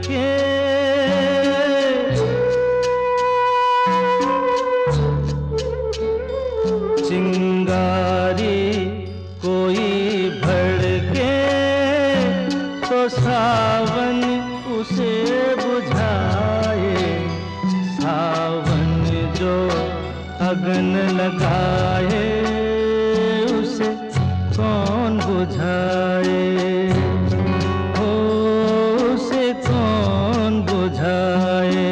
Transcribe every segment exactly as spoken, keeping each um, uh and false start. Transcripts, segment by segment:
के चिंगारी कोई भड़के तो सावन उसे बुझाए। सावन जो अगन लगाए उसे कौन बुझाए, हो उसे कौन बुझाए।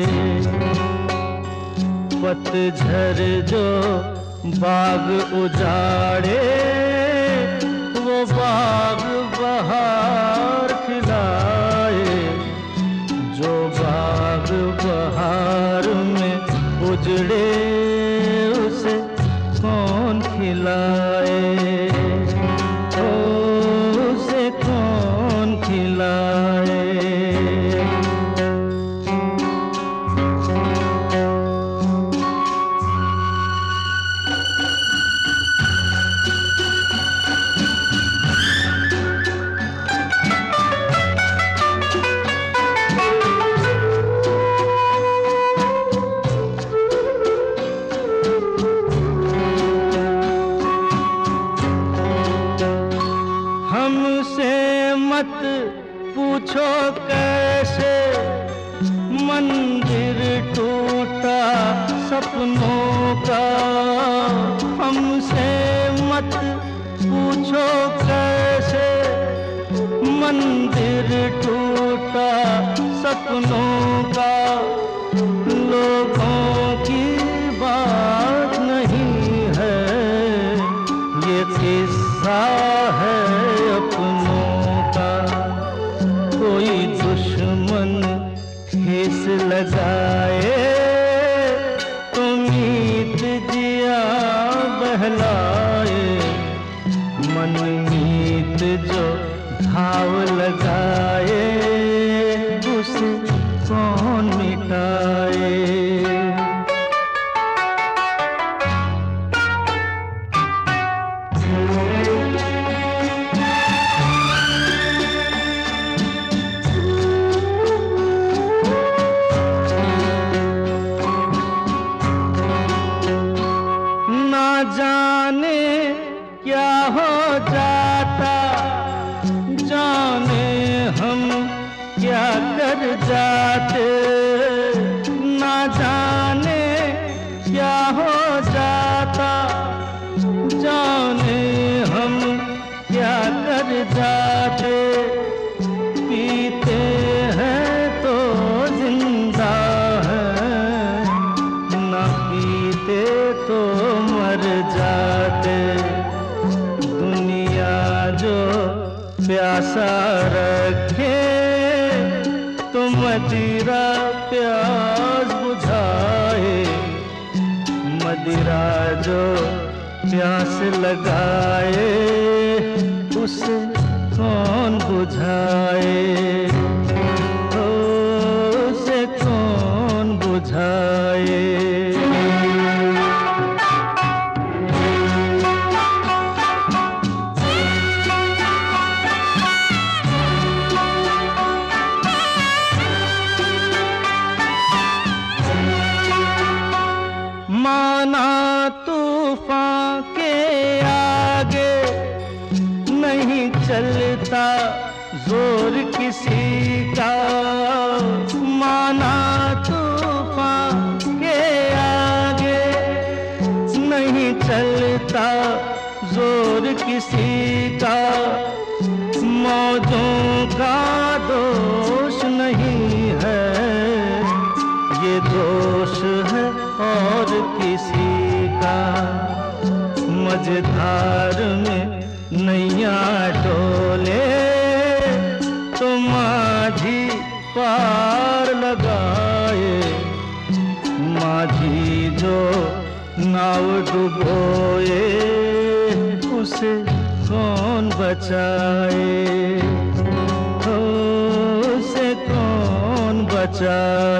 पतझर जो बाग उजाड़े वो बाग बहार खिलाए। जो बाग बहार में उजड़े उसे कौन खिलाए, ओ उसे कौन खिलाए। हमसे मत पूछो कैसे मंदिर टूटा सपनों का। हमसे मत पूछो कैसे मंदिर टूटा सपनों का। लोगों की बात नहीं है ये किस्सा है अपनों का। कोई दुश्मन ठेस लगाए तो मीत जिया बहलाए। मन मीत जो घाव लगाए उसे कौन मिटाए। जाने क्या हो जाता, जाने हम क्या कर जाते। ना जाने क्या हो जाता, जाने हम क्या कर जाते। पीते हैं तो जिंदा है, ना पीते तो मर जाते। दुनिया जो प्यासा रखे तो मदिरा प्यास बुझाए। मदिरा जो प्यास लगाए उसे कौन बुझाए, ओ उसे कौन बुझाए। माना तूफान के आगे नहीं चलता जोर किसी का। माना तूफान के आगे नहीं चलता जोर किसी का। मौजों का दोष नहीं है ये दोष है और किसी का। मझधार में नैया डोले तो माझी पार लगाए। माझी जो नाव डुबोए उसे कौन बचाए, उसे कौन बचाए।